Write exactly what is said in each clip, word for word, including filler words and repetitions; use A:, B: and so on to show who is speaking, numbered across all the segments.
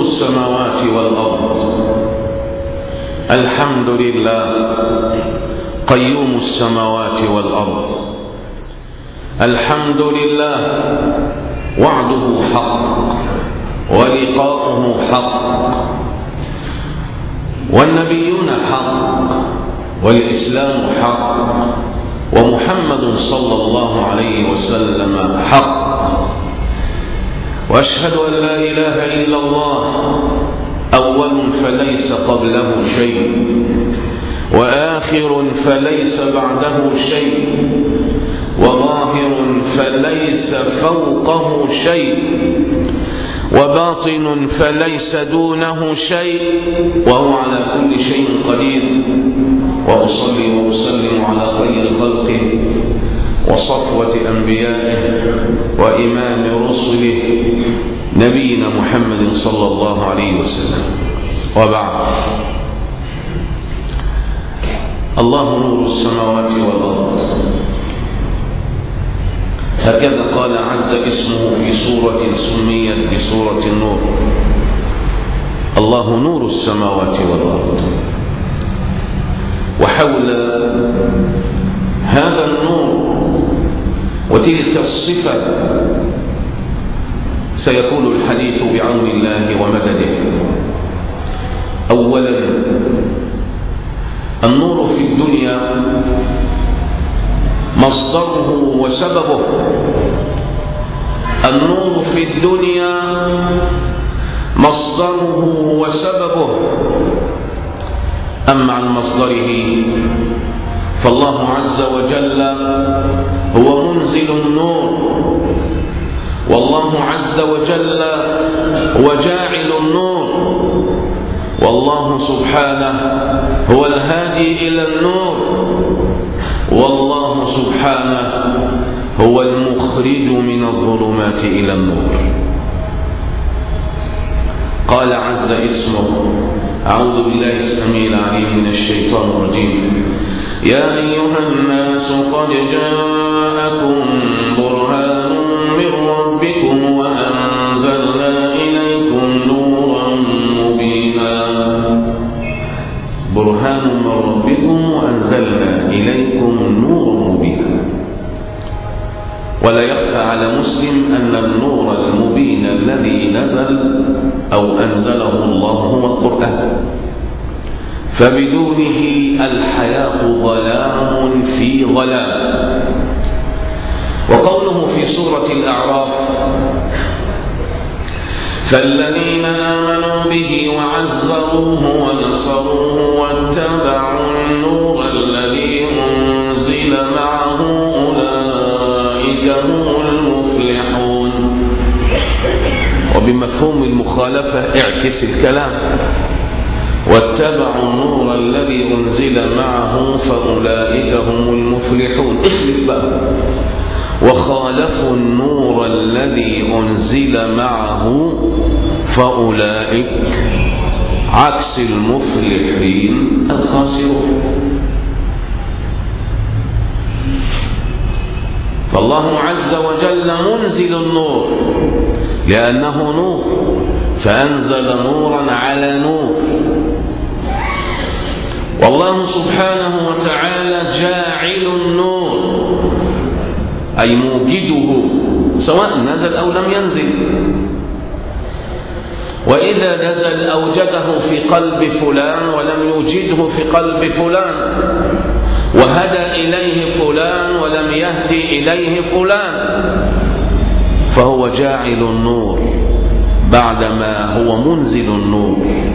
A: السماوات والأرض. الحمد لله قيوم السماوات والأرض. الحمد لله وعده حق ولقاؤه حق، والنبيون حق والإسلام حق، ومحمد صلى الله عليه وسلم حق. وأشهد أن لا إله إلا الله أول فليس قبله شيء، وآخر فليس بعده شيء، وظاهر فليس فوقه شيء، وباطن فليس دونه شيء، وهو على كل شيء قدير. وأصلي وأسلم على خير خلقه وصفوة أنبيائه وإمام رسله نبينا محمد صلى الله عليه وسلم. وبعد، الله نور السماوات والأرض، هكذا قال عز اسمه في سورة سميت بسورة النور. الله نور السماوات والأرض. وحول هذا النور وتلك الصفة سيكون الحديث بعون الله ومدده. أولا، النور في الدنيا مصدره وسببه. النور في الدنيا مصدره وسببه. أما عن مصدره فالله عز وجل هو منزل النور، والله عز وجل هو جاعل النور، والله سبحانه هو الهادي إلى النور، والله سبحانه هو المخرج من الظلمات إلى النور. قال عز اسمه: أعوذ بالله السميع العليم من الشيطان الرجيم. يا أيها الناس قد جاءكم برهان من ربكم وأنزلنا إليكم نورا مبينا. برهان من ربكم وأنزلنا إليكم نورا مبينا. ولا يخفى على مسلم أن النور المبين الذي نزل أو أنزله الله هو القرآن، فبدونه الحياة ظلام في ظلام. وقوله في سورة الأعراف: فالذين آمنوا به وعزروه ونصروه واتبعوا النور الذي أنزل معه أولئك هم المفلحون. وبمفهوم المخالفة اعكس الكلام: واتبعوا النور الذي أنزل معه فأولئك هم المفلحون. اخلف بقى: وخالفوا النور الذي أنزل معه فأولئك عكس المفلحين الخاسرون. فالله عز وجل منزل النور لأنه نور، فأنزل نورا على نور. والله سبحانه وتعالى جاعل النور، أي موجده، سواء نزل أو لم ينزل. وإذا نزل أوجده في قلب فلان ولم يوجده في قلب فلان، وهدى إليه فلان ولم يهدي إليه فلان، فهو جاعل النور بعدما هو منزل النور.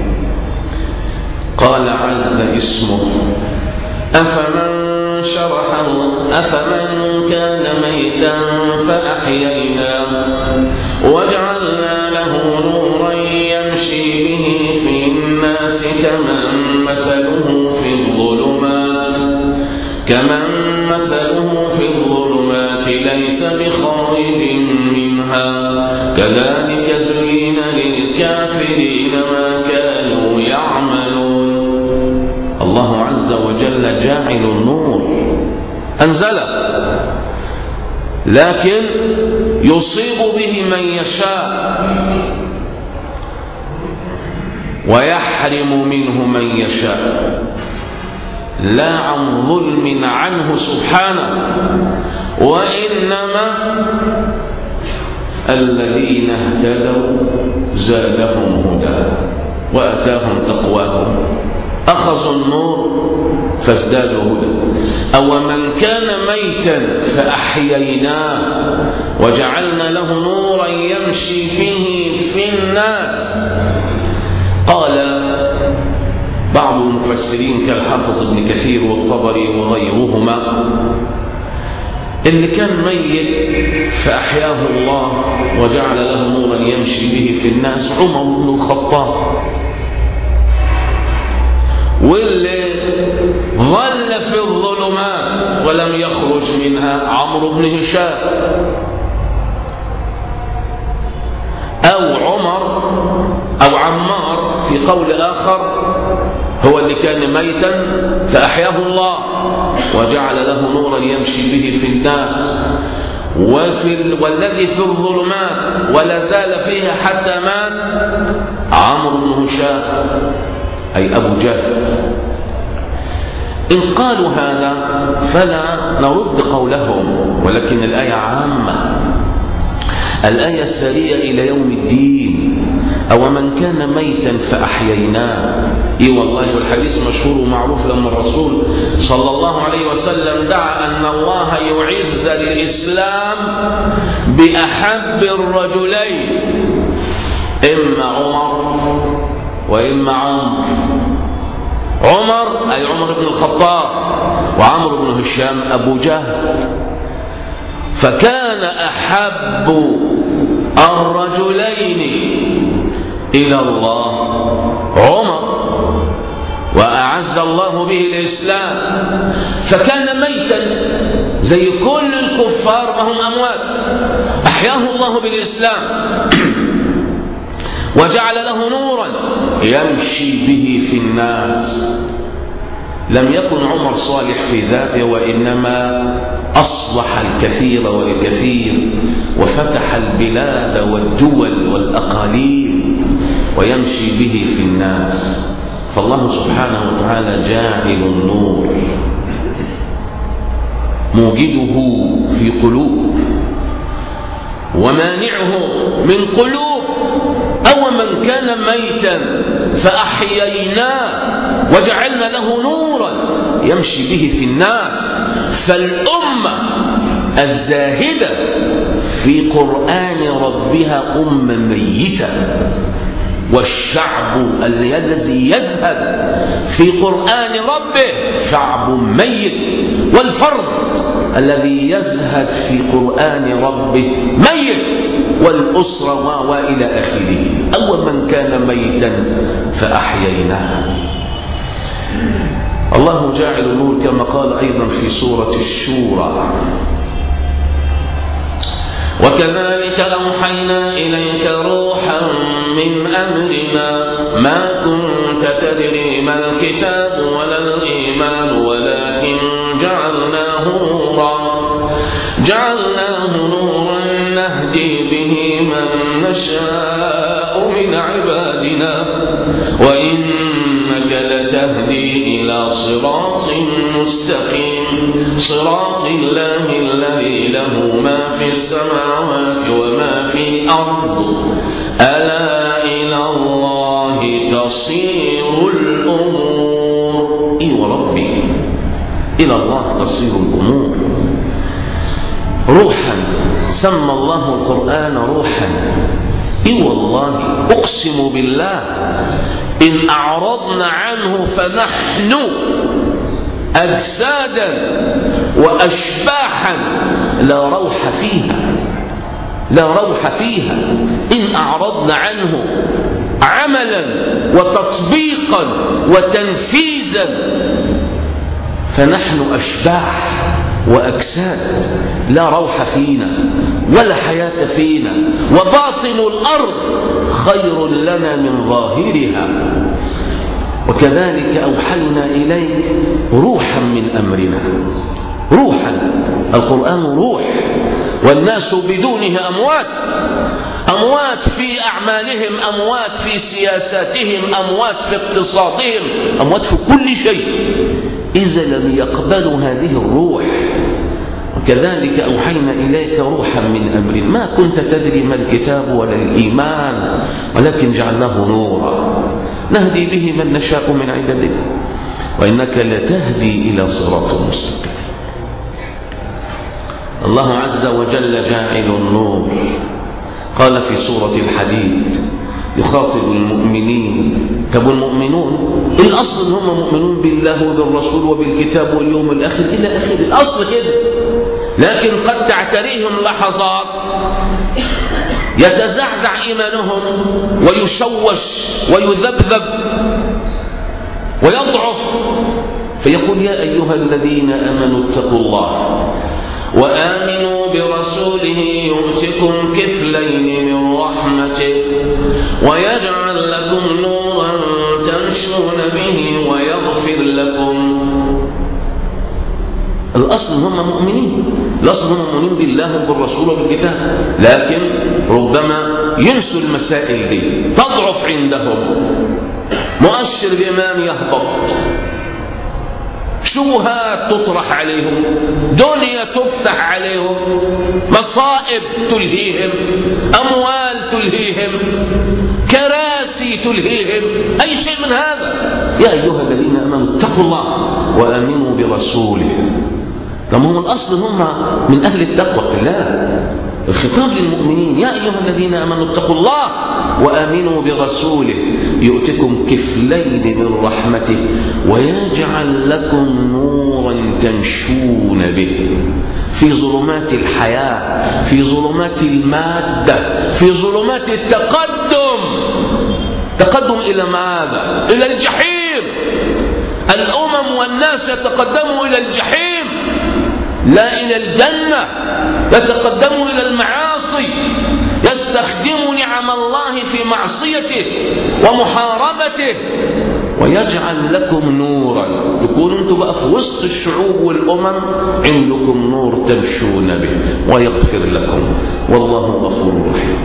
A: قال عز اسمه: أفمن شرح أفمن كان ميتا فأحييناه وجعلنا له نورا يمشي به في الناس كمن مثله في الظلمات كمن مثله في الظلمات ليس بخارج منها كذلك زين للكافرين ما كانوا يعملون. الله عز وجل جاعل النور، أنزله، لكن يصيب به من يشاء. ويحرم منه من يشاء، لا عن ظلم عنه سبحانه، وإنما الذين اهتدوا زادهم هدى وآتاهم تقواهم، أخذوا النور فازدادوا هدى. أو من كان ميتا فأحييناه وجعلنا له نورا يمشي به في الناس. قال بعض المفسرين كالحافظ ابن كثير والطبري وغيرهما اللي كان ميت فأحياه الله وجعل له نورا يمشي به في الناس عمر بن الخطاب، واللي ظل في الظلمات ولم يخرج منها عمرو بن هشام، أو عمر أو عمار في قول آخر هو اللي كان ميتا فأحياه الله وجعل له نورا يمشي به في الناس، وفي والذي في الظلمات ولا زال فيها حتى مات عمرو بن هشام أي أبو جهل. إن قالوا هذا فلا نرد قولهم، ولكن الآية عامة، الآية السارية إلى يوم الدين. أو من كان ميتا فأحييناه، إيه والله. والحديث مشهور ومعروف لما الرسول صلى الله عليه وسلم دعا أن الله يعز الإسلام بأحب الرجلين، إما عمر وإما عمر. عمر أي عمر بن الخطاب، وعمر بن هشام أبو جهل. فكان أحب الرجلين إلى الله عمر، وأعز الله به الإسلام، فكان ميتا زي كل الكفار وهم أموات، أحياه الله بالإسلام وجعل له نورا يمشي به في الناس. لم يكن عمر صالح في ذاته، وإنما أصلح الكثير والكثير وفتح البلاد والدول والأقاليم ويمشي به في الناس. فالله سبحانه وتعالى جاعل النور موجده في قلوب ومانعه من قلوب. أو من كان ميتا فأحييناه وجعلنا له نورا يمشي به في الناس. فالأمة الزاهدة في قرآن ربها أمة ميتة، والشعب الذي يزهد في قرآن ربه شعب ميت، والفرد الذي يزهد في قرآن ربه ميت، والأسرة وإلى آخره. أو من كان ميتا فأحييناه. الله جاعل النور كما قال أيضا في سورة الشورى: وكذلك أوحينا إليك روحا من أمرنا ما كنت تدري ما الكتاب ولا الإيمان ولكن جعلناه نورا جعلناه نورا نهدي به من نشاء من عبادنا وإنك لتهدي إلى صراط مستقيم صراط الله الذي له ما في السماوات وما في الأرض ألا إلى الله تصير الأمور. إي وربي إلى الله تصير الأمور. روحا سمى الله القرآن روحا. إي والله أقسم بالله إن أعرضنا عنه فنحن أجسادا وأشباحا لا روح فيها لا روح فيها إن أعرضنا عنه عملا وتطبيقا وتنفيذا فنحن أشباح وأجساد لا روح فينا ولا حياة فينا، وباطن الأرض خير لنا من ظاهرها. وكذلك أوحينا إليك روحا من أمرنا. روحا، القرآن روح، والناس بدونه أموات. أموات في أعمالهم، أموات في سياساتهم، أموات في اقتصادهم، أموات في كل شيء إذا لم يقبلوا هذه الروح. وكذلك أوحينا إليك روحا من أمرنا ما كنت تدري ما الكتاب ولا الإيمان ولكن جعلناه نورا نهدي به من نشاء من عبادنا وإنك لتهدي إلى صراط مستقيم. الله عز وجل جاعل النور، قال في سورة الحديد يخاطب المؤمنين. طب المؤمنون الأصل هم مؤمنون بالله وبالرسول وبالكتاب واليوم الآخر إلى آخر الأصل كده، لكن قد تعتريهم لحظات يتزعزع إيمانهم ويشوش ويذبذب ويضعف، فيقول يا أيها الذين آمنوا اتقوا الله وآمنوا برسوله يؤتكم كفلين من رحمته ويجعل لكم نورا تمشون به ويغفر لكم. الأصل هم مؤمنين، الأصل هم مؤمنين بالله وبالرسول وبالكتاب، لكن ربما ينسوا المسائل دي، تضعف عندهم، مؤشر الإيمان يهبط، شبهات تطرح عليهم، دنيا تفتح عليهم، مصائب تلهيهم، أموال تلهيهم، كراسي تلهيهم، أي شيء من هذا. يا أيها الذين آمنوا اتقوا الله وآمنوا برسوله. طب هم الأصل هم من أهل التقوى. لا، الخطاب للمؤمنين يا أيها الذين آمنوا اتقوا الله وآمنوا برسوله يؤتكم كفلين من رحمته ويجعل لكم نورا تمشون به في ظلمات الحياة، في ظلمات المادة، في ظلمات التقدم. تقدم إلى ماذا؟ إلى الجحيم. الأمم والناس يتقدموا إلى الجحيم لا إلى الجنة، يتقدموا إلى المعاصي، يستخدموا نعم الله في معصيته ومحاربته. ويجعل لكم نورا، يكونوا انتم بقى في وسط الشعوب والأمم عندكم نور تمشون به ويغفر لكم والله غفور رحيم.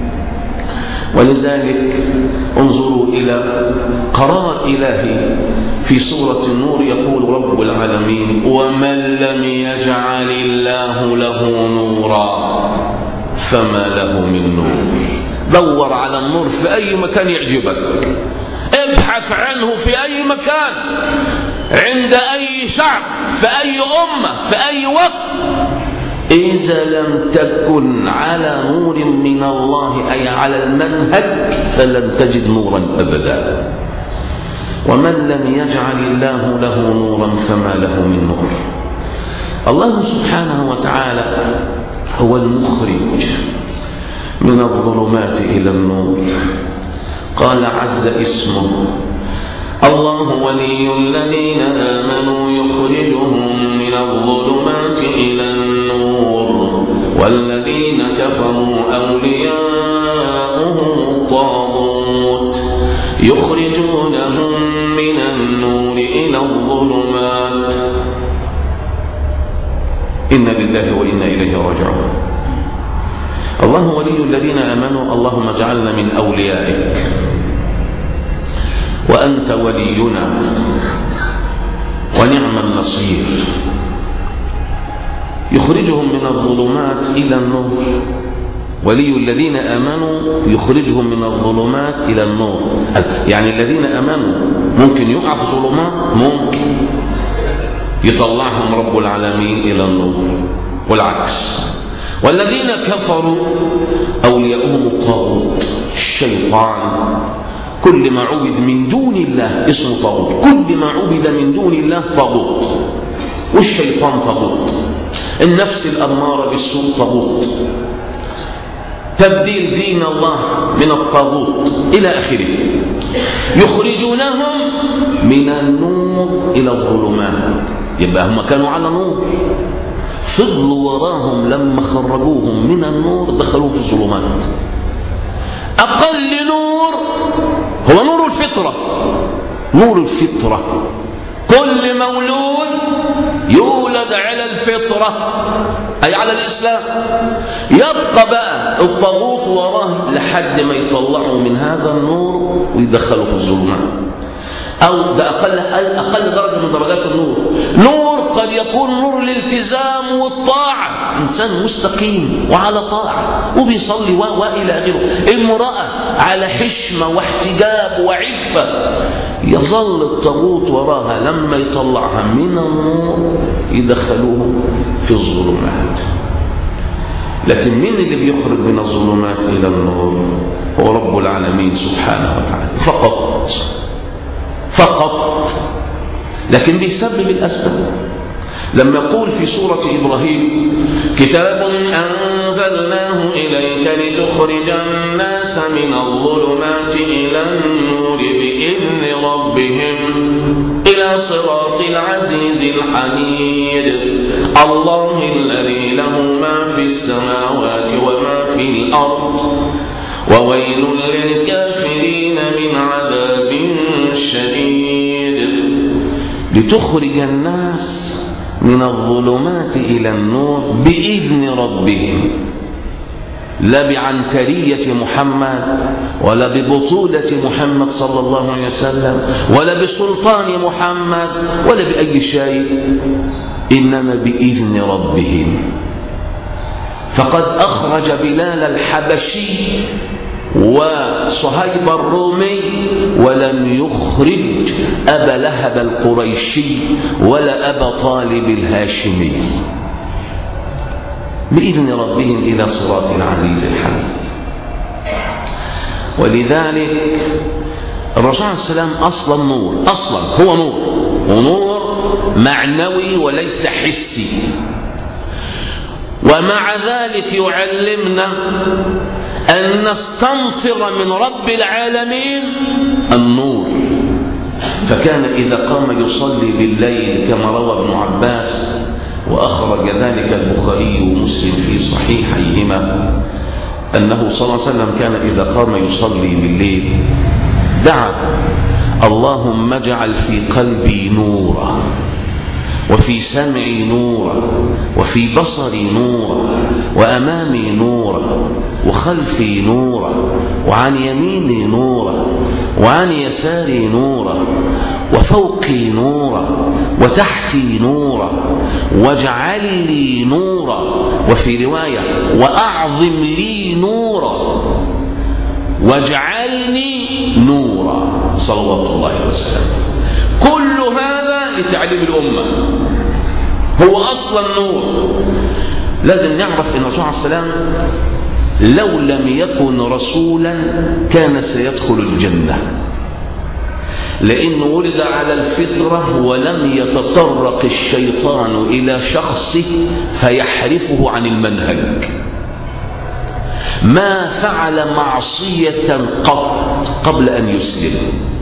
A: ولذلك انظروا إلى قرار إلهي في سورة النور، يقول رب العالمين ومن لم يجعل الله له نورا فما له من نور. دور على النور في أي مكان يعجبك، ابحث عنه في أي مكان، عند أي شعب، في أي أمة، في أي وقت. إذا لم تكن على نور من الله أي على المنهج فلن تجد نورا أبدا. ومن لم يجعل الله له نورا فما له من نور. الله سبحانه وتعالى هو المخرج من الظلمات إلى النور. قال عز اسمه الله ولي الذين آمنوا يخرجهم من الظلمات إلى النور والذين كفروا أولياؤهم الطاغوت يخرجونهم من النور إلى الظلمات. إنا لله وإنا إليه راجعون. الله ولي الذين آمنوا، اللهم اجعلنا من أوليائك وأنت ولينا ونعم النصير. يخرجهم من الظلمات إلى النور. ولي الذين آمنوا يخرجهم من الظلمات إلى النور، يعني الذين آمنوا ممكن يقع في ظلمات، ممكن يطلعهم رب العالمين إلى النور والعكس. والذين كفروا أولياؤهم الطاغوت الشيطان. كل ما عبد من دون الله اسمه طاغوت، كل ما عبد من دون الله طاغوت. والشيطان طاغوت، النفس الأمارة بالسوء طاغوت، تبديل دين الله من الطاغوت إلى آخره. يخرجونهم من النور إلى الظلمات. يبقى هم كانوا على نور، فضلوا وراهم لما خرجوهم من النور دخلوا في الظلمات. أقل نور هو نور الفطرة. نور الفطرة، كل مولود يولد على الفطرة أي على الإسلام، يبقى بقى الطاغوت وراه لحد ما يطلعوا من هذا النور ويدخلوا في الظلمات، أو ده أقل, أقل درجة من درجات النور. نور قد يكون نور الالتزام والطاعة، إنسان مستقيم وعلى طاعة وبيصلي وإلى آخره. امرأة على حشمة واحتجاب وعفة، يظل الطاغوت وراها لما يطلعها من النور يدخلوه في الظلمات. لكن مين اللي بيخرج من الظلمات إلى النور؟ هو رب العالمين سبحانه وتعالى فقط فقط، لكن بيسبب الأسباب. لما يقول في سورة إبراهيم: كتاب أنزلناه إليك لتخرج الناس من الظلمات إلى النور بإذن ربهم إلى صراط العزيز الحميد الله الذي له ما في السماوات وما في الأرض وويل للكافرين من عذاب شديد. لتخرج الناس من الظلمات إلى النور بإذن ربهم، لا بعنترية محمد ولا ببطولة محمد صلى الله عليه وسلم ولا بسلطان محمد ولا بأي شيء، إنما بإذن ربهم. فقد أخرج بلال الحبشي وصهيب الرومي ولم يخرج أبا لهب القريشي ولا أبا طالب الهاشمي، بإذن ربهم إلى صراط العزيز الحميد. ولذلك الرسول عليه السلام أصلا نور، أصلا هو نور، ونور معنوي وليس حسي. ومع ذلك يعلمنا أن نستمطر من رب العالمين النور. فكان إذا قام يصلي بالليل كما روى ابن عباس وأخرج ذلك البخاري ومسلم في صحيحيهما أنه صلى الله عليه وسلم كان إذا قام يصلي بالليل دعا: اللهم اجعل في قلبي نورا وفي سمعي نورا وفي بصري نورا وأمامي نورا وخلفي نورا وعن يميني نورا وعن يساري نورا وفوقي نورا وتحتي نورا واجعل لي نورا، وفي رواية وأعظم لي نورا واجعلني نورا صلوات الله عليه وسلم. كل هذا لتعليم الأمة، هو أصلا نور. لازم نعرف أن الرسول عليه السلام لو لم يكن رسولا كان سيدخل الجنة، لأنه ولد على الفطرة ولم يتطرق الشيطان إلى شخصه فيحرفه عن المنهج. ما فعل معصية قط قبل أن يسلم،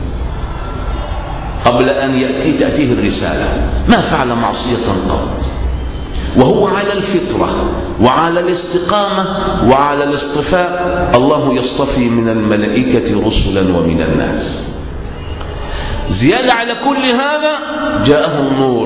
A: قبل أن يأتي تأتيه الرسالة، ما فعل معصية قط، وهو على الفطرة وعلى الاستقامة وعلى الاصطفاء. الله يصطفي من الملائكة رسلا ومن الناس. زيادة على كل هذا جاءه النور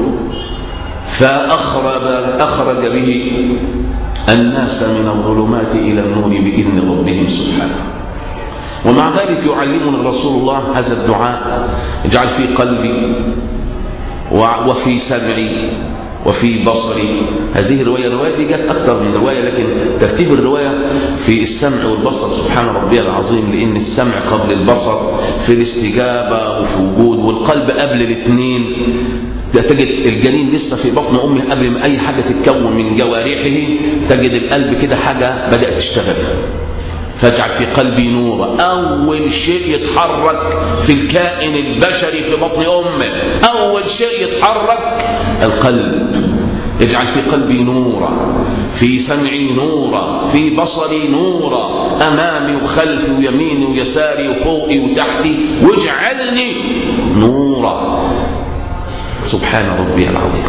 A: فأخرج أخرج به الناس من الظلمات إلى النور بإذن ربهم سبحانه. ومع ذلك يعلمنا رسول الله هذا الدعاء: اجعل في قلبي وفي سمعي وفي بصري. هذه الرواية الرواية دي جت أكثر من رواية، لكن ترتيب الرواية في السمع والبصر سبحان ربي العظيم، لأن السمع قبل البصر في الاستجابة وفي وجود، والقلب قبل الاثنين. تجد الجنين لسه في بطن أمه قبل ما أي حاجة تتكون من جوارحه، تجد القلب كده حاجة بدأت تشتغل. فاجعل في قلبي نورا، أول شيء يتحرك في الكائن البشري في بطن أمه، أول شيء يتحرك القلب. اجعل في قلبي نورا، في سمعي نورا، في بصري نورا، أمامي وخلفي ويميني ويساري وفوقي وتحتي، واجعلني نورا. سبحان ربي العظيم.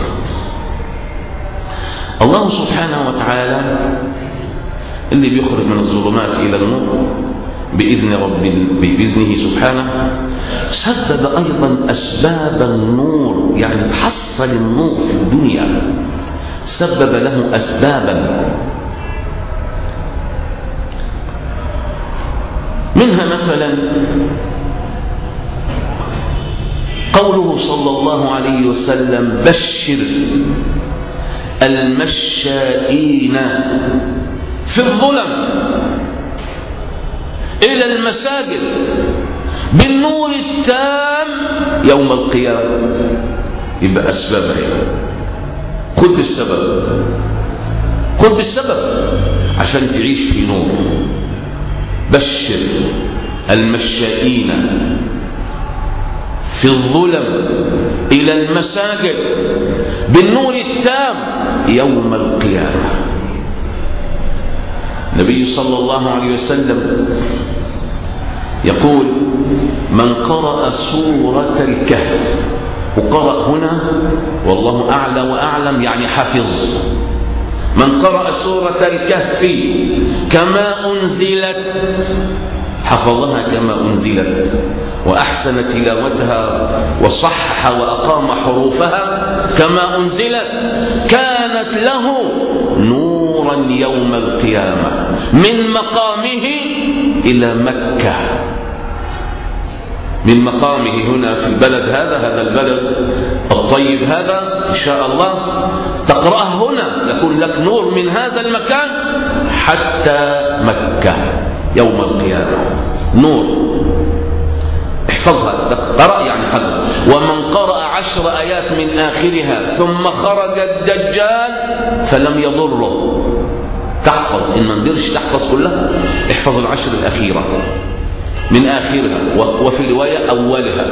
A: الله سبحانه وتعالى اللي بيخرج من الظلمات إلى النور بإذن رب بإذنه سبحانه، سبب أيضا أسباب النور، يعني تحصل النور في الدنيا، سبب له أسبابا، منها مثلا قوله صلى الله عليه وسلم: بشر المشائين في الظلم إلى المساجد بالنور التام يوم القيامة. يبقى أسبابها، خذ بالسبب، خذ بالسبب عشان تعيش في نور. بشر المشائين في الظلم إلى المساجد بالنور التام يوم القيامة. النبي صلى الله عليه وسلم يقول: من قرأ سورة الكهف، وقرأ هنا والله أعلى وأعلم يعني حفظ، من قرأ سورة الكهف كما أنزلت، حفظها كما أنزلت وأحسن تلاوتها وصحح وأقام حروفها كما أنزلت، كانت له نورا يوم القيامة من مقامه إلى مكة، من مقامه هنا في البلد هذا، هذا البلد الطيب هذا إن شاء الله تقرأه هنا يكون لك نور من هذا المكان حتى مكة يوم القيامة، نور. احفظها، قرأ يعني حفظ. ومن قرأ عشر آيات من آخرها ثم خرج الدجال فلم يضره. تحفظ، إن ما قدرش تحفظ كلها احفظ العشر الأخيرة من آخرها، وفي رواية أولها.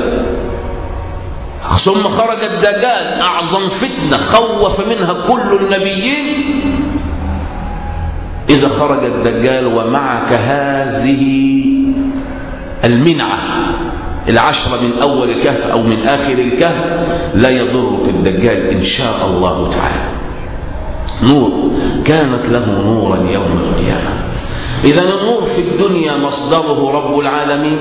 A: ثم خرج الدجال، أعظم فتنة خوف منها كل النبيين. إذا خرج الدجال ومعك هذه المنعة العشرة من أول الكهف أو من آخر الكهف، لا يضرك الدجال إن شاء الله تعالى. نور، كانت له نورا يوم القيامة. إذن النور في الدنيا مصدره رب العالمين،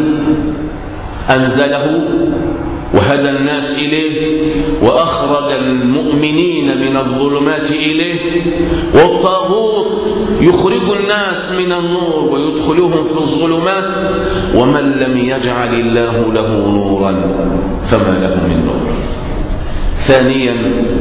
A: أنزله وهدى الناس إليه وأخرج المؤمنين من الظلمات إليه، والطاغوت يخرج الناس من النور ويدخلهم في الظلمات، ومن لم يجعل الله له نورا فما له من نور. ثانيا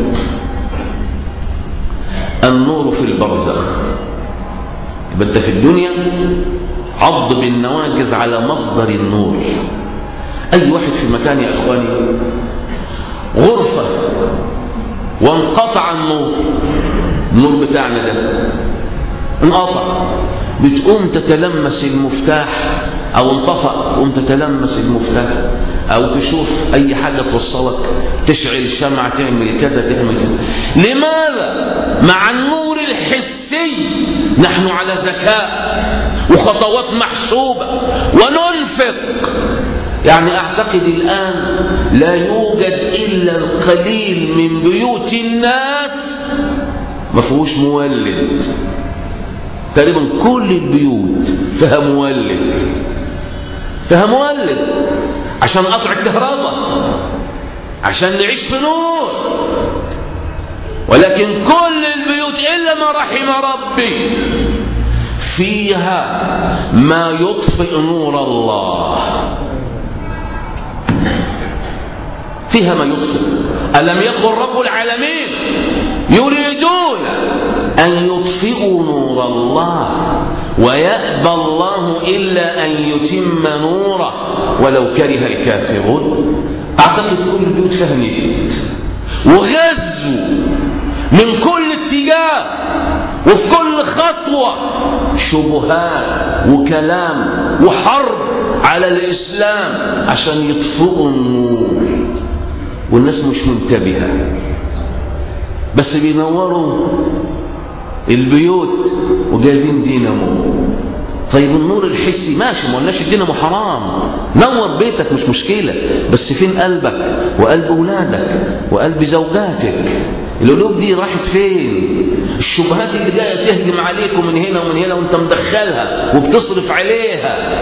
A: النور في البرزخ. يبقى في الدنيا عض بالنواجز على مصدر النور. أي واحد في مكان يا أخواني غرفة وانقطع النور، النور بتاعنا ده انقطع، بتقوم تتلمس المفتاح، أو انطفأ تقوم تتلمس المفتاح، أو تشوف أي حاجة توصلك، تشعل شمع، تعمل كذا تعمل كذا. لماذا؟ مع النور الحسي نحن على ذكاء وخطوات محسوبة وننفق. يعني أعتقد الآن لا يوجد إلا القليل من بيوت الناس ما فيهوش مولد. تقريبا كل البيوت فيها مولد، فيها مولد عشان قطع الكهرباء، عشان نعيش في نور. ولكن كل البيوت إلا ما رحم ربي فيها ما يطفئ نور الله، فيها ما يطفئ. ألم يقل رب العالمين يريدون أن يطفئوا نور الله ويأبى الله إلا أن يتم نوره ولو كره الكافرون. أعتقد كل البيوت فيها نيت وغزو من كل اتجاه وفي كل خطوة شبهات وكلام وحرب على الإسلام عشان يطفئوا النور، والناس مش منتبهة، بس بينوروا البيوت وجايبين دينامو. طيب النور الحسي ماشي، ما قلناش الدينامو حرام، نور بيتك مش مشكلة، بس فين قلبك وقلب أولادك وقلب زوجاتك؟ القلوب دي راحت فين؟ الشبهات اللي جاية تهجم عليكم من هنا ومن هنا وانت مدخلها وبتصرف عليها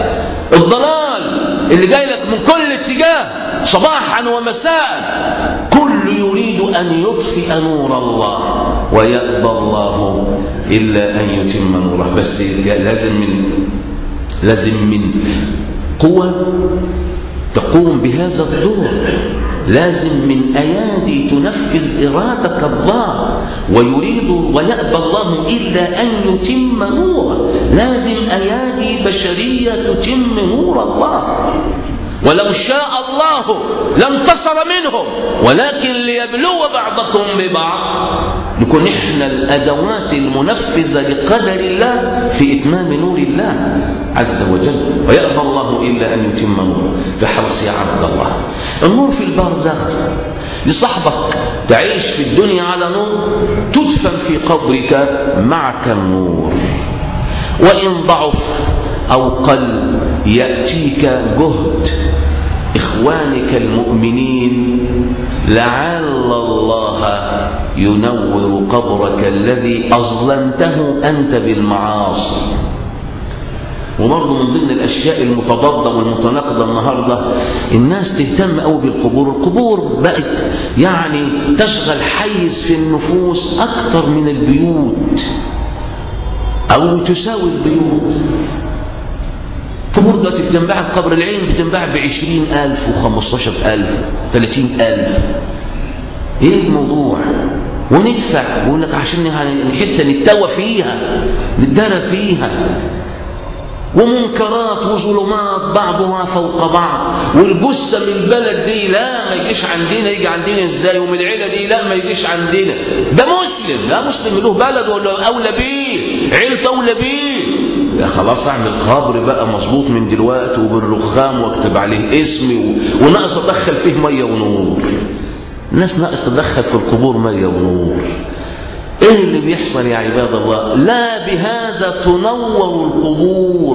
A: الضلال اللي جاي لك من كل اتجاه صباحا ومساء، كل يريد أن يطفئ نور الله ويأبى الله إلا أن يتم نوره. بس لازم من لازم من قوة تقوم بهذا الدور، لازم من أيادي تنفذ إرادة الله، ويريد ويأبى الله إلا أن يتم نوره. لازم أيادي بشرية تتم نور الله. ولو شاء الله لانتصر منهم، ولكن ليبلو بعضكم ببعض، نكون احنا الأدوات المنفذة لقدر الله في إتمام نور الله عز وجل. ويأبى الله إلا أن يتم نوره. فحرص يا عبد الله. النور في البرزخ لصحبك، تعيش في الدنيا على نور، تدفن في قبرك معك النور. وإن ضعف أو قل يأتيك جهد إخوانك المؤمنين، لعل الله ينور قبرك الذي أظلمته أنت بالمعاصي. وبرضه من ضمن الأشياء المتضادة والمتناقضة النهاردة، الناس تهتم أوي بالقبور. القبور بقت يعني تشغل حيز في النفوس أكثر من البيوت، أو تساوي البيوت. قبور دلوقتي بتنباع، قبر العين بتنباع بعشرين ألف وخمستاشر ألف ثلاثين ألف. إيه الموضوع؟ وندفع ويقول لك عشان حتة نتوى فيها نتدرى فيها، ومنكرات وظلمات بعضها فوق بعض. والجثة من البلد دي لا ما يجيش عندنا، يجي عندنا ازاي؟ ومن العيلة دي لا ما يجيش عندنا. ده مسلم، لا مسلم له بلد ولا أولى بيه، عيلته أولى بيه. يا خلاص اعمل قبر بقى مظبوط من دلوقتي وبالرخام واكتب عليه اسمي، و... وناقص ادخل فيه ميه ونور. الناس ناقص تدخل في القبور ميه ونور. ايه اللي بيحصل يا عباد الله؟ لا بهذا تنور القبور.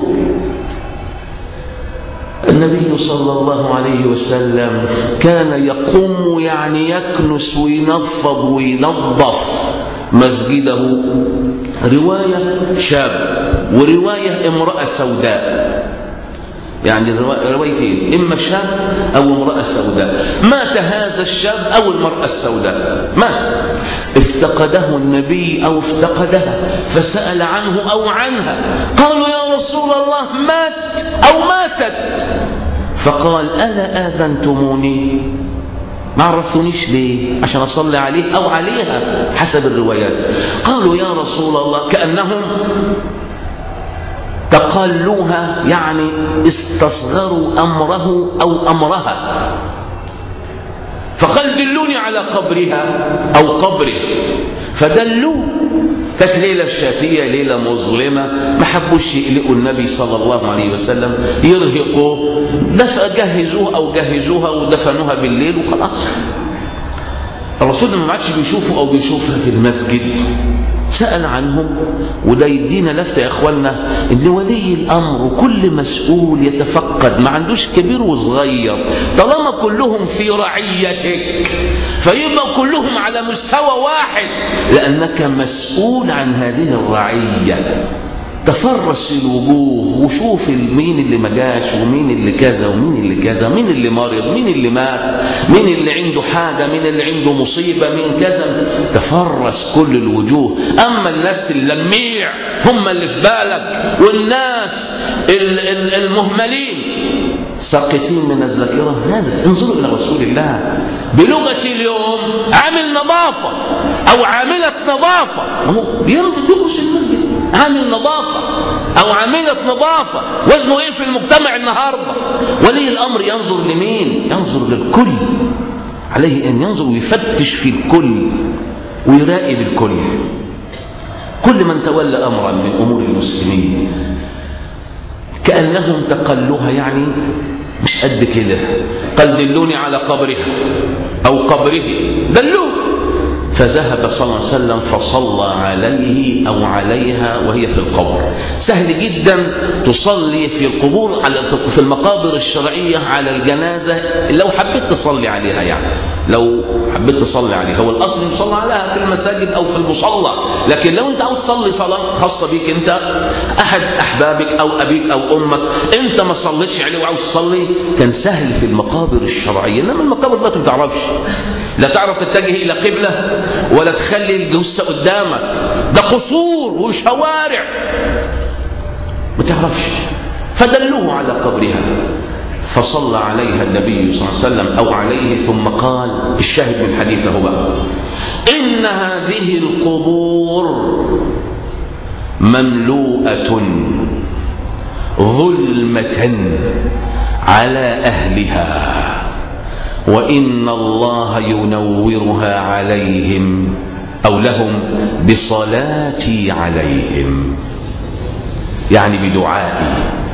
A: النبي صلى الله عليه وسلم كان يقوم يعني يكنس وينفض وينظف مسجده. رواية شاب ورواية امرأة سوداء، يعني روايتين، إما شاب أو امرأة سوداء. مات هذا الشاب أو المرأة السوداء، مات. افتقده النبي أو افتقدها، فسأل عنه أو عنها. قالوا يا رسول الله مات أو ماتت. فقال ألا آذنتموني؟ ما عرفتونيش ليه؟ عشان أصلي عليه أو عليها حسب الروايات. قالوا يا رسول الله، كأنهم تقلوها يعني استصغروا أمره أو أمرها. فقال دلوني على قبرها أو قبره، فدلوه. كانت ليلة شاتية، ليلة مظلمة، ما حبوش يقلقوا النبي صلى الله عليه وسلم، يرهقوه، جهزوه أو جهزوها ودفنوها بالليل وخلاص. الرسول ما عادش بيشوفه أو بيشوفها في المسجد، سأل عنهم. وده يدينا لفتة يا أخوانا، إن ولي الأمر وكل مسؤول يتفقد، ما عندوش كبير وصغير، طالما كلهم في رعيتك فيبقى كلهم على مستوى واحد، لأنك مسؤول عن هذه الرعية. تفرس الوجوه وشوف مين اللي ما جاش ومين اللي كذا ومين اللي كذا، مين اللي مرض، مين اللي مات، مين اللي عنده حاجة، مين اللي عنده مصيبة، مين كذا. تفرس كل الوجوه. أما الناس اللميع هم اللي في بالك، والناس المهملين ساقطين من الذاكرة. هذا انظروا إلى رسول الله بلغة اليوم، عامل نظافة أو عاملة نظافة، هو بيرقص المسجد، عامل نظافة أو عاملة نظافة. وزنه إيه في المجتمع النهاردة؟ ولي الأمر ينظر لمين؟ ينظر للكل. عليه أن ينظر ويفتش في الكل ويراقب الكل. كل من تولى أمرا من أمور المسلمين كأنهم تقلوها، يعني مش قد كده. قال دلوني على قبرها أو قبره، دلوه. فذهب صلى الله عليه وسلم فصلى عليه أو عليها وهي في القبر. سهل جدا تصلي في القبور، في المقابر الشرعية على الجنازة لو حبيت تصلي عليها يعني. لو حبيت تصلي عليه. هو الأصل يصلى عليها في المساجد أو في المصلى، لكن لو أنت عاوز تصلي صلاة خاصة بيك أنت، أحد أحبابك أو أبيك أو أمك أنت ما صليتش عليه وعاوز تصلي، كان سهل في المقابر الشرعية. إنما المقابر ما تعرفش، لا تعرف تتجه إلى قبلة ولا تخلي الجثة قدامك، ده قصور وشوارع ما تعرفش. فدلوه على قبرها فصلى عليها النبي صلى الله عليه وسلم أو عليه، ثم قال، الشاهد من حديثه بقى، إن هذه القبور مملوءة ظلمة على أهلها، وإن الله ينورها عليهم أو لهم بصلاتي عليهم، يعني بدعائي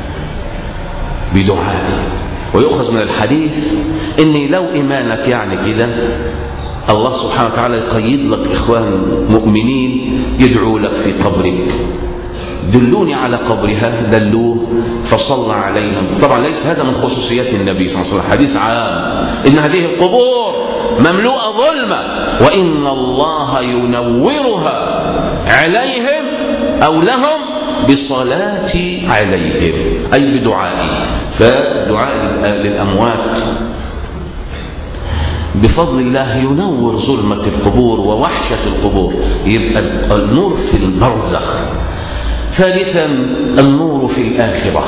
A: بدعائي. ويؤخذ من الحديث إني لو إيمانك يعني كده، الله سبحانه وتعالى يقيد لك إخوان مؤمنين يدعو لك في قبرك. دلوني على قبرها، دلوه فصلى عليهم. طبعا ليس هذا من خصوصيات النبي صلى الله عليه وسلم، حديث عام، إن هذه القبور مملوءة ظلمة وإن الله ينورها عليهم أو لهم بصلاتي عليهم، أي بدعائي. فدعاء للأموات بفضل الله ينور ظلمة القبور ووحشة القبور، يبقى النور في البرزخ. ثالثا النور في الآخرة،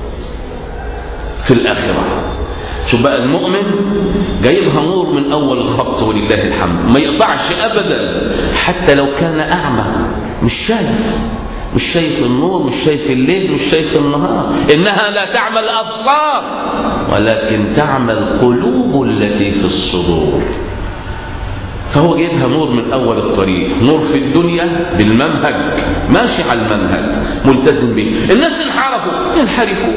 A: في الآخرة. شوف بقى المؤمن جايبها نور من أول الخط ولله الحمد، ما يقطعش أبدا حتى لو كان أعمى، مش شايف مش شايف النور، مش شايف الليل، مش شايف النهار. إنها لا تعمى الأبصار ولكن تعمى القلوب التي في الصدور. فهو جايبها نور من أول الطريق، نور في الدنيا بالمنهج، ماشي على المنهج ملتزم به. الناس انحرفوا انحرفوا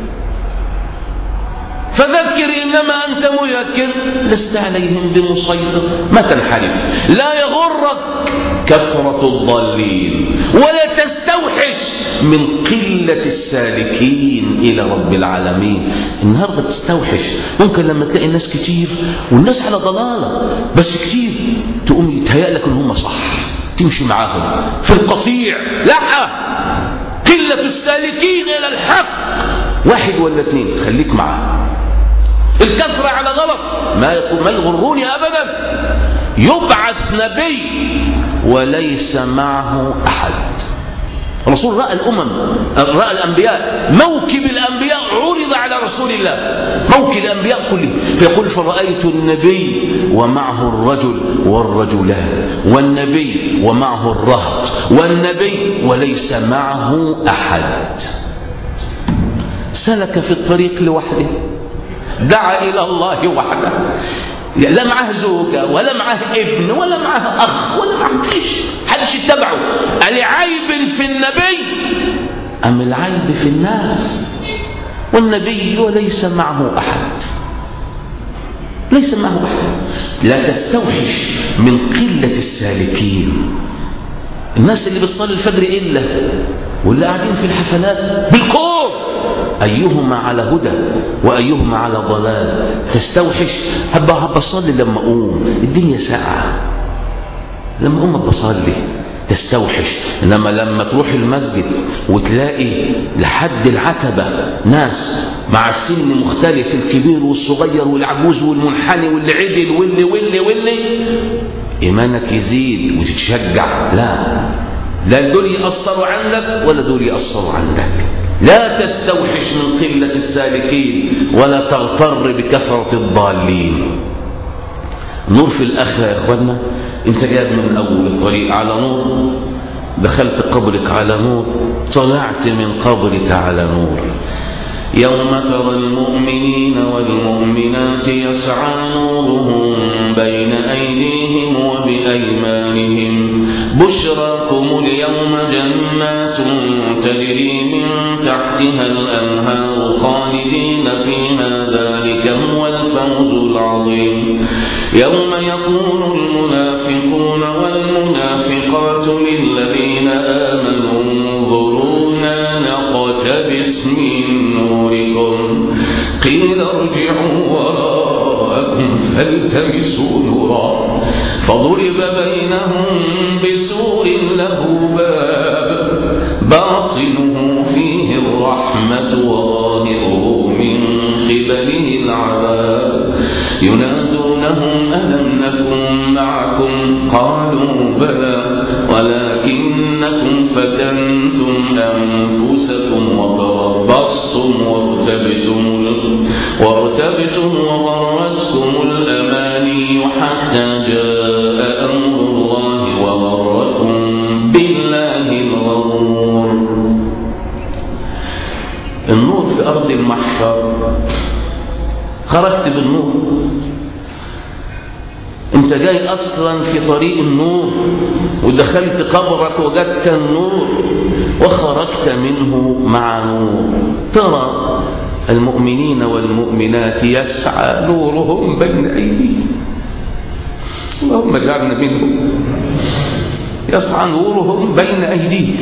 A: فذكر إنما أنت مذكر لست عليهم بمسيطر، ما تنحرف. لا يغرك كثرة الضالين ولا تستوحش من قلة السالكين إلى رب العالمين. النهاردة تستوحش، ممكن لما تلاقي الناس كتير والناس على ضلالة بس كتير تقوم يتهيأ لك إن هم صح، تمشي معاهم في القطيع. لا، قلة السالكين إلى الحق واحد ولا اثنين خليك معاه. الكثرة على غلط ما يقول ما يغروني أبدا. يبعث نبي وليس معه أحد. الرسول رأى الأمم، رأى الأنبياء، موكب الأنبياء عرض على رسول الله، موكب الأنبياء كلهم، فيقول فرأيت النبي ومعه الرجل والرجلان، والنبي ومعه الرهط، والنبي وليس معه أحد. سلك في الطريق لوحده، دعا إلى الله وحده، لا معه زوجة ولا معه ابن ولا معه أخ ولا معه فيش حدش يتبعه. العيب في النبي أم العيب في الناس؟ والنبي وليس معه أحد، ليس معه أحد. لا تستوحش من قلة السالكين. الناس اللي بتصلي الفجر إلا واللي قاعدين في الحفلات بالكور، أيهما على هدى وأيهما على ضلال. تستوحش، هبا هبا صلي لما أقوم، الدنيا ساعة لما أقوم بصلي تستوحش. إنما لما تروح المسجد وتلاقي لحد العتبة ناس مع السن مختلف، الكبير والصغير والعجوز والمنحني واللي عدل واللي واللي واللي، إيمانك يزيد وتتشجع. لا لا دول يأثروا عندك ولا دول يأثروا عندك. لا تستوحش من قلة السالكين ولا تغتر بكثرة الضالين. نور في الآخرة يا إخوانا. انت جايب من أول الطريق على نور، دخلت قبرك على نور، طلعت من قبرك على نور. يوم ترى المؤمنين والمؤمنات يسعى نورهم بين أيديهم وبأيمانهم بشراكم اليوم جنات تجري من تحتها الأنهار خالدين فيها ذلك هو الفوز العظيم. يوم يقول المنافقون والمنافقات للذين آمنوا انظرونا نقتبس من نوركم قيل ارجعوا وراءكم فالتمسوا نورا فضرب بينهم بسور له باب باطنه فيه الرحمة وظاهره من قبله العذاب ينادونهم ألم نكن معكم قالوا بلى ولكنكم فتنتم أنفسكم وتربصتم وارتبتم وارتبتم وغرتكم الأماني حتى جاء أمر الله وغركم بالله الغرور. النور في أرض المحشر، خرجت بالنور، انت جاي اصلا في طريق النور ودخلت قبرك وجدت النور وخرجت منه مع نور. ترى المؤمنين والمؤمنات يسعى نورهم بين ايديهم، اللهم اجعلنا منهم، يسعى نورهم بين ايديهم.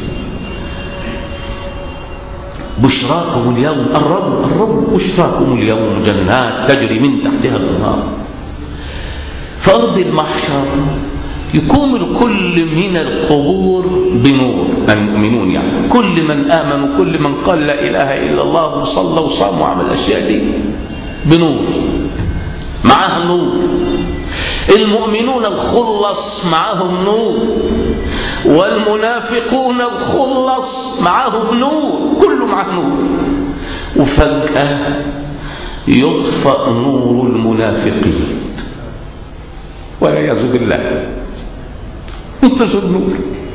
A: بشراكم اليوم، الرب الرب بشراكم اليوم جنات تجري من تحتها الانهار. في أرض المحشر يقوم الكل من القبور بنور، المؤمنون يعني كل من آمن وكل من قال لا إله إلا الله وصلى وصام وعمل الأشياء دي بنور، معها نور. المؤمنون الخلص معهم نور، والمنافقون الخلص معهم نور، كله معه نور. وفجأة يطفأ نور المنافقين والعياذ بالله، انتشر النور،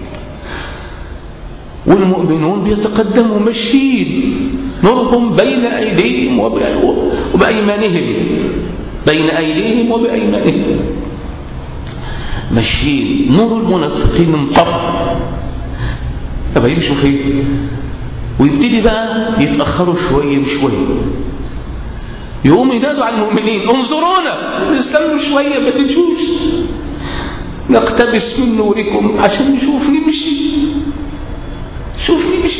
A: والمؤمنون بيتقدموا ماشيين نورهم بين أيديهم وبأيمانهم، بين أيديهم وبأيمانهم ماشيين. نور المنافقين انطفى، طب يمشوا فين؟ ويبتدي بقى يتأخروا شوية بشوية، يقوم ينادوا على المؤمنين انظرونا، استنوا شوية ما تنشوش، نقتبس من نوركم عشان نشوف نمشي، شوف نمشي،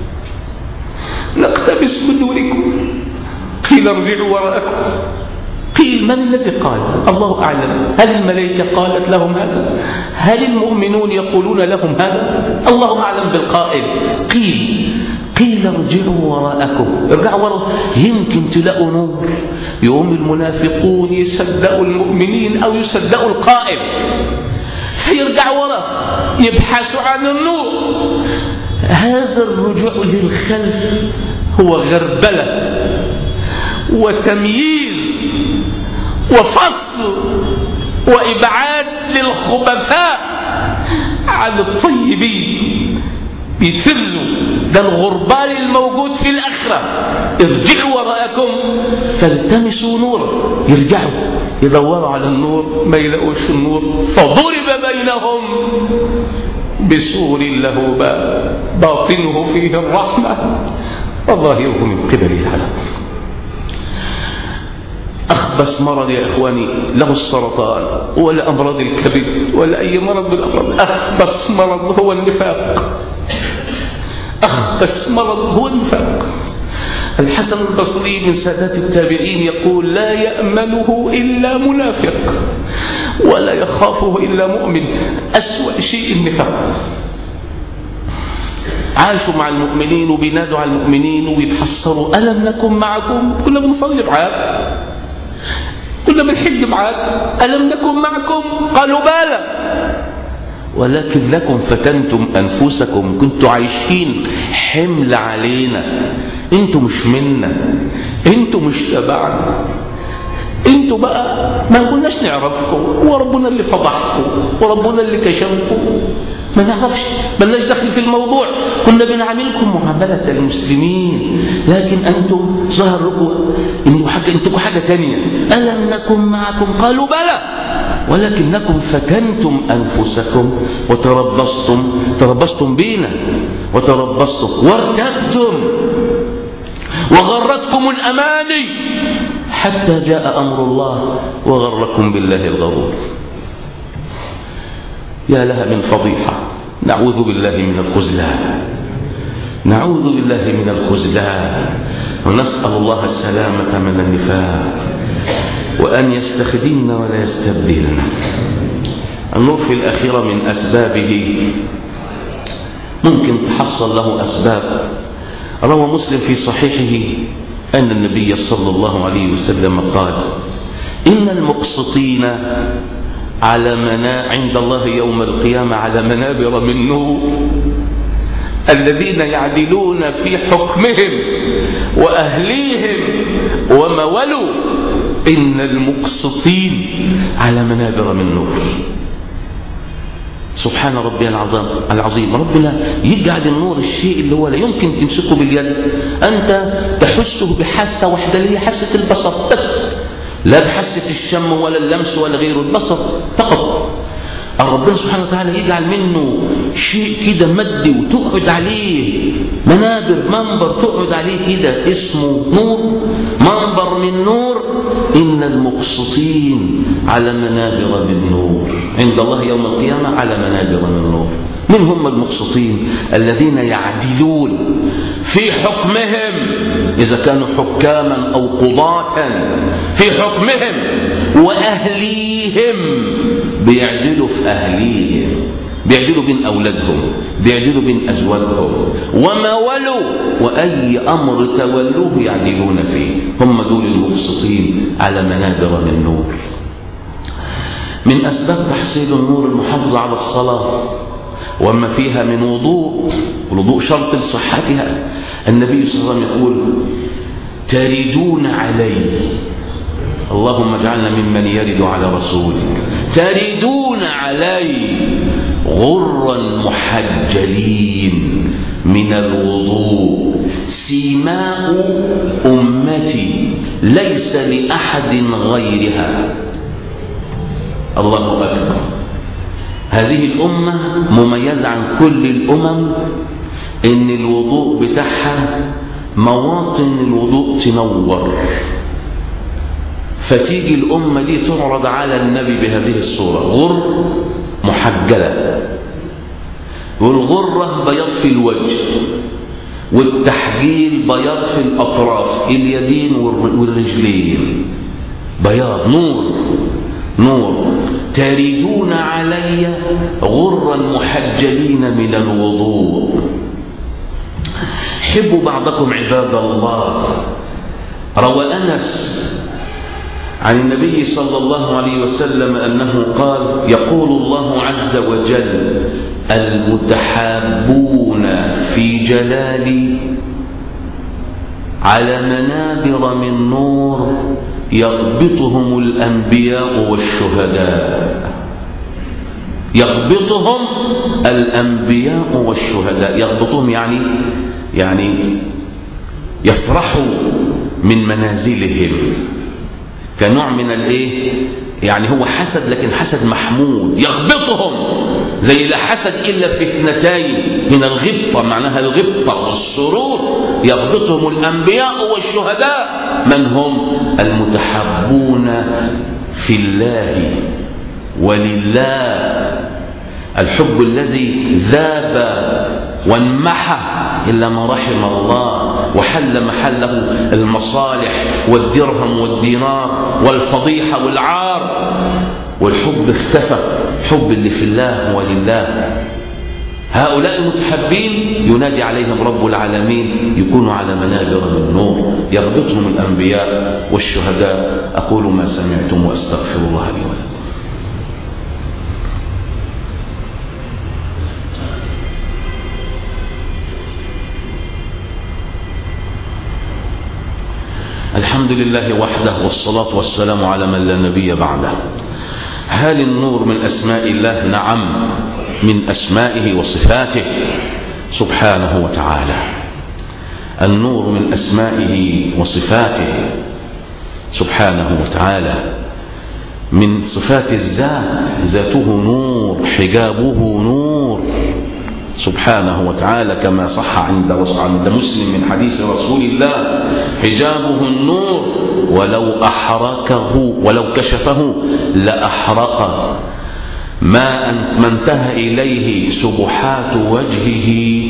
A: نقتبس من نوركم. قيل ارجعوا وراءكم، قيل من الذي قال؟ الله أعلم. هل الملائكة قالت لهم هذا؟ هل المؤمنون يقولون لهم هذا؟ الله أعلم بالقائل. قيل قيل ارجعوا وراءكم، ارجعوا وراء يمكن تلاقوا نور. يوم المنافقون يصدقوا المؤمنين أو يصدقوا القائل، فيرجعوا وراء يبحثوا عن النور. هذا الرجوع للخلف هو غربلة وتمييز وفصل وإبعاد للخبثاء عن الطيبين، بيتفرزوا. ده الغربال الموجود في الآخرة. ارجعوا وراءكم فالتمسوا نورا، يرجعوا يدوروا على النور ما يلاقوش النور، فضرب بينهم بسور له باب باطنه فيه الرحمة وظاهره من قبله العذاب. أخبث مرض يا إخواني له السرطان ولا أمراض الكبد ولا أي مرض من الأمراض، أخبث مرض هو النفاق. أخبث مرض هو النفاق. الحسن البصري من سادات التابعين يقول لا يأمنه إلا منافق ولا يخافه إلا مؤمن. أسوأ شيء النفاق. عاشوا مع المؤمنين وبينادوا على المؤمنين ويتحسروا، ألم نكن معكم؟ كنا بنصلي معاك، كنا بنحج معاك، ألم نكن معكم؟ قالوا بلى ولكنكم فتنتم أنفسكم، كنتوا عايشين حمل علينا، انتوا مش منا، انتوا مش تبعنا، انتوا بقى ما كناش نعرفكم، وربنا اللي فضحكم وربنا اللي كشفكم، ما نعرفش، مالناش دخل في الموضوع، كنا بنعاملكم معاملة المسلمين، لكن أنتم ظهر لكم إنه حاجة، أنتم حاجة تانية. ألم نكن معكم؟ قالوا بلى ولكنكم فتنتم أنفسكم وتربصتم، تربصتم بينا وتربصتم وارتبتم وغرتكم الأماني حتى جاء أمر الله وغركم بالله الغرور. يا لها من فضيحة. نعوذ بالله من الخذلان، نعوذ بالله من الخذلان، ونسأل الله السلامة من النفاق. وأن يستخدمنا ولا يستبدلنا. النور في الآخرة من أسبابه ممكن تحصل له أسباب. روى مسلم في صحيحه أن النبي صلى الله عليه وسلم قال: إن المقسطين على منا عند الله يوم القيامة على منابر من نور، الذين يعدلون في حكمهم وأهليهم وما ولوا، إن المقسطين على منابر من نور. سبحان ربي العظيم. ربنا يجعل النور الشيء اللي هو لا يمكن تمسكه باليد، أنت تحسه بحاسة واحدة اللي هي حاسة البصر بس، لا بحاسة الشم ولا اللمس ولا غيره، البصر فقط. ربنا سبحانه وتعالى يجعل منه شيء كده مادي وتقعد عليه، منابر منبر تقعد عليه كده اسمه نور، منبر من نور. إن المقسطين على منابر من نور عند الله يوم القيامة على منابر من نور. من هم المقسطين؟ الذين يعدلون في حكمهم، إذا كانوا حكاما أو قضاة في حكمهم، وأهليهم بيعدلوا في أهليهم، بيعدلوا بين أولادهم، بيعدلوا بين أزواجهم، وما ولوا وأي أمر تولوه يعدلون فيه. هم دول المقسطين على منابر من نور. من أسباب تحصيل النور المحافظة على الصلاة وما فيها من وضوء، والوضوء شرط لصحتها. النبي صلى الله عليه وسلم يقول: تردون علي، اللهم اجعلنا ممن يرد على رسولك، تردون علي غرا محجلين من الوضوء، سيماء أمتي ليس لأحد غيرها. الله أكبر. هذه الأمة مميزة عن كل الأمم إن الوضوء بتاعها مواطن الوضوء تنور، فتيجي الأمة دي تعرض على النبي بهذه الصورة: غر محجلة. والغرة بياض في الوجه، والتحجيل بياض في الأطراف، اليدين والرجلين، بياض نور نور. تردون علي غرا محجلين من الوضوء. حبوا بعضكم عباد الله. روى أنس عن النبي صلى الله عليه وسلم أنه قال: يقول الله عز وجل: المتحابون في جلالي على منابر من نور يغبطهم الأنبياء والشهداء. يغبطهم الأنبياء والشهداء، يغبطهم يعني يعني يفرحوا من منازلهم، كنوع من الايه، يعني هو حسد لكن حسد محمود. يغبطهم زي لا حسد الا في اثنتين من الغبطه، معناها الغبطه والسرور. يغبطهم الانبياء والشهداء. من هم؟ المتحبون في الله ولله، الحب الذي ذاب وانمحى إلا ما رحم الله، وحل محله المصالح والدرهم والدينار والفضيحة والعار، والحب اختفى، حب اللي في الله ولله. هؤلاء المتحبين ينادي عليهم رب العالمين يكونوا على منابر من نور يغبطهم الأنبياء والشهداء. أقول ما سمعتم وأستغفر الله لي ولكم. الحمد لله وحده، والصلاة والسلام على من لا نبي بعده. هل النور من أسماء الله؟ نعم، من أسمائه وصفاته سبحانه وتعالى. النور من أسمائه وصفاته سبحانه وتعالى. من صفات الذات، ذاته نور، حجابه نور سبحانه وتعالى، كما صح عند عند مسلم من حديث رسول الله: حجابه النور ولو أحرقه ولو كشفه لأحرق ما ما انتهى إليه سبحات وجهه،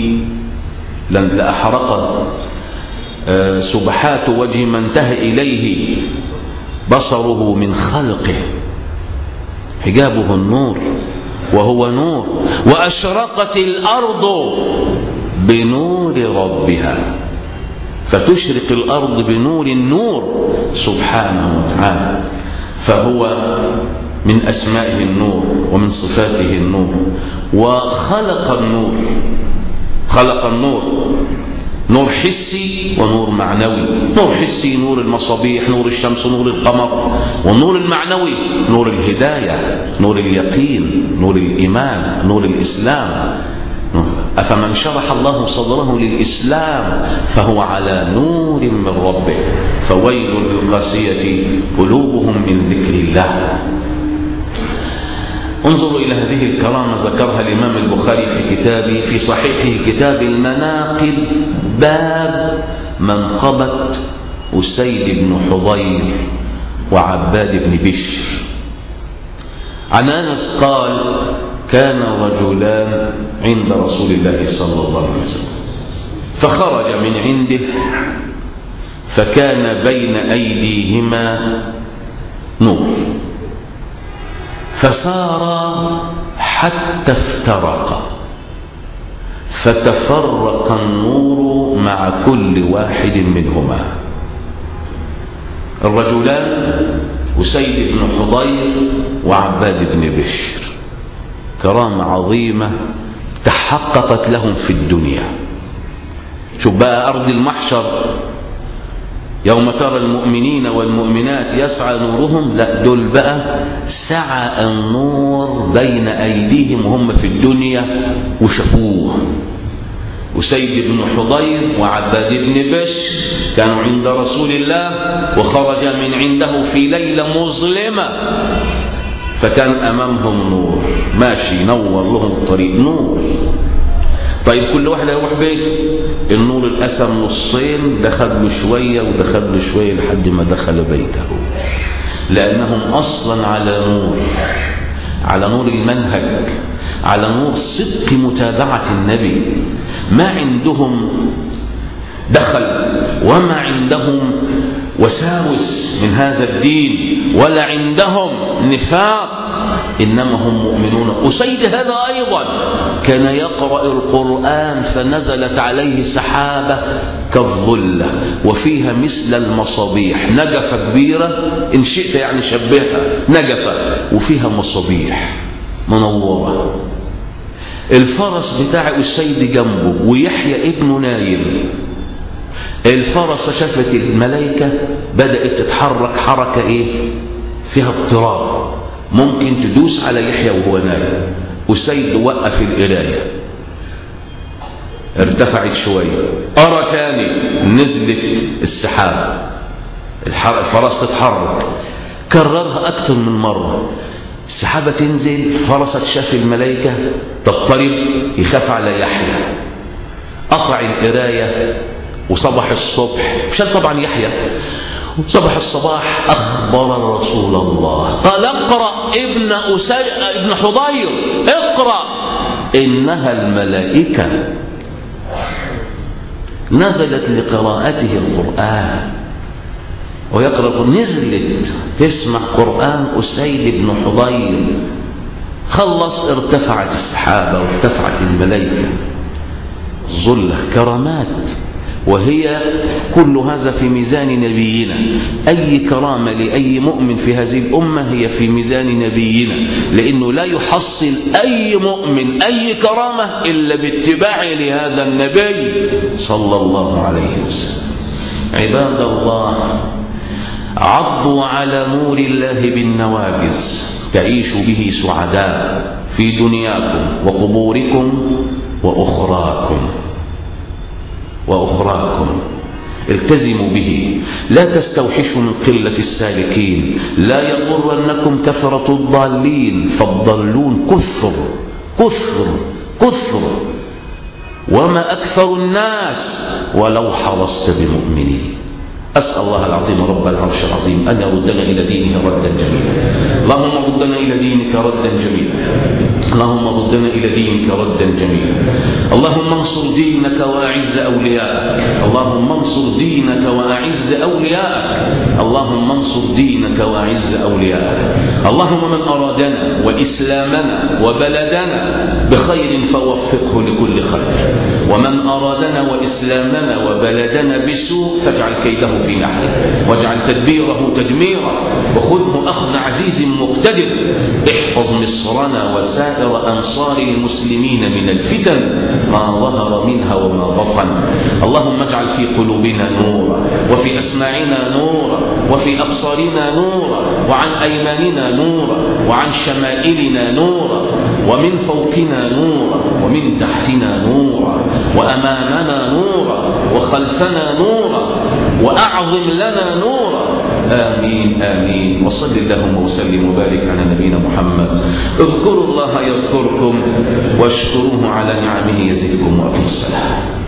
A: لأحرق سبحات وجه ما انتهى إليه بصره من خلقه، حجابه النور وهو نور. وأشرقت الأرض بنور ربها، فتشرق الأرض بنور النور سبحانه وتعالى. فهو من أسمائه النور ومن صفاته النور. وخلق النور، خلق النور، نور حسي ونور معنوي. نور حسي نور المصابيح، نور الشمس، نور القمر. والنور المعنوي نور الهداية، نور اليقين، نور الإيمان، نور الإسلام. أفمن شرح الله صدره للإسلام فهو على نور من ربه، فويل للقاسية قلوبهم من ذكر الله. انظروا إلى هذه الكرامة ذكرها الإمام البخاري في كتابه في صحيحه كتاب المناقب، باب منقبة أسيد بن حضير وعباد بن بشر. عن أنس قال: كان رجلان عند رسول الله صلى الله عليه وسلم، فخرج من عنده فكان بين أيديهما نور، فسار حتى افترقا، فتفرق النور مع كل واحد منهما. الرجلان أسيد بن حضير وعباد بن بشر، كرامة عظيمة تحققت لهم في الدنيا. شوف بقى أرض المحشر يوم ترى المؤمنين والمؤمنات يسعى نورهم، لا دول بقى سعى النور بين أيديهم وهم في الدنيا وشافوه. أسيد بن حضير وعباد بن بشر كانوا عند رسول الله، وخرج من عنده في ليلة مظلمة، فكان أمامهم نور ماشي نور لهم الطريق، نور. طيب كل واحد يروح بيته، النور الأسم نصين، دخل له شوية ودخل له شوية لحد ما دخل بيته، لأنهم أصلا على نور، على نور المنهج، على نور صدق متابعة النبي. ما عندهم دخل وما عندهم وساوس من هذا الدين، ولا عندهم نفاق، إنما هم مؤمنون. أسيد هذا أيضا كان يقرأ القرآن فنزلت عليه سحابة كالظلة وفيها مثل المصابيح، نجفة كبيرة إن شئت يعني شبهها، نجفة وفيها مصابيح منورة. الفرس بتاع أسيد جنبه ويحيى ابنه نايم. الفرس شافت الملائكة بدأت تتحرك حركة إيه؟ فيها اضطراب، ممكن تدوس على يحيى وهو نايم. أسيد وقف القراية، ارتفعت شوية، أرى تاني، نزلت السحاب، الفرس تتحرك، كررها أكثر من مرة. السحابة تنزل، فرسة شاف الملائكة تضطرب، يخاف على يحيى، قطع القراية. وصبح الصبح، مشان طبعا يحيى، صبح الصباح أخبر رسول الله قال: اقرأ ابن أسي... ابن حضير، اقرأ إنها الملائكة نزلت لقراءته القرآن. ويقرأ، نزلت تسمع قرآن أسيد بن حضير. خلص، ارتفعت السحابة وارتفعت الملائكة. ظلة كرامات، وهي كل هذا في ميزان نبينا. أي كرامة لأي مؤمن في هذه الأمة هي في ميزان نبينا، لأنه لا يحصل أي مؤمن أي كرامة إلا باتباعه لهذا النبي صلى الله عليه وسلم. عباد الله، عضوا على نور الله بالنواجذ تعيشوا به سعداء في دنياكم وقبوركم وأخراكم وأخراكم. التزموا به، لا تستوحشوا من قلة السالكين، لا يغرنكم كثرة الضالين، فالضالون كثر كثر كثر، وما أكثر الناس ولو حرصت بمؤمنين. أسأل الله العظيم رب العرش العظيم أن يردنا إلى دينه ردا جميلا. اللهم ردنا إلى دينك ردا جميلا. اللهم ردنا إلى دينك ردا جميلا. اللهم انصر دينك وأعز أولياءك. اللهم انصر دينك وأعز أولياءك. اللهم انصر دينك وأعز أولياءك. اللهم من أرادنا وإسلامنا وبلدنا بخير فوفقه لكل خير، ومن أرادنا وإسلامنا وبلدنا بسوء فاجعل كيده في نحره، واجعل تدبيره تدميرا، وخذه أخذ عزيز مقتدر. احفظ مصرنا وسائر أنصار المسلمين من الفتن ما ظهر منها وما بطن. اللهم اجعل في قلوبنا نورا، وفي أسماعنا نورا، وفي أبصارنا نورا، وعن أيماننا نورا، وعن شمائلنا نورا، ومن فوقنا نورا، ومن تحتنا نورا، وأمامنا نورا، وخلفنا نورا، وأعظم لنا نورا. آمين آمين. وصل اللهم وسلم وبارك على نبينا محمد. اذكروا الله يذكركم واشكروه على نعمه يزدكم. وأقم الصلاة.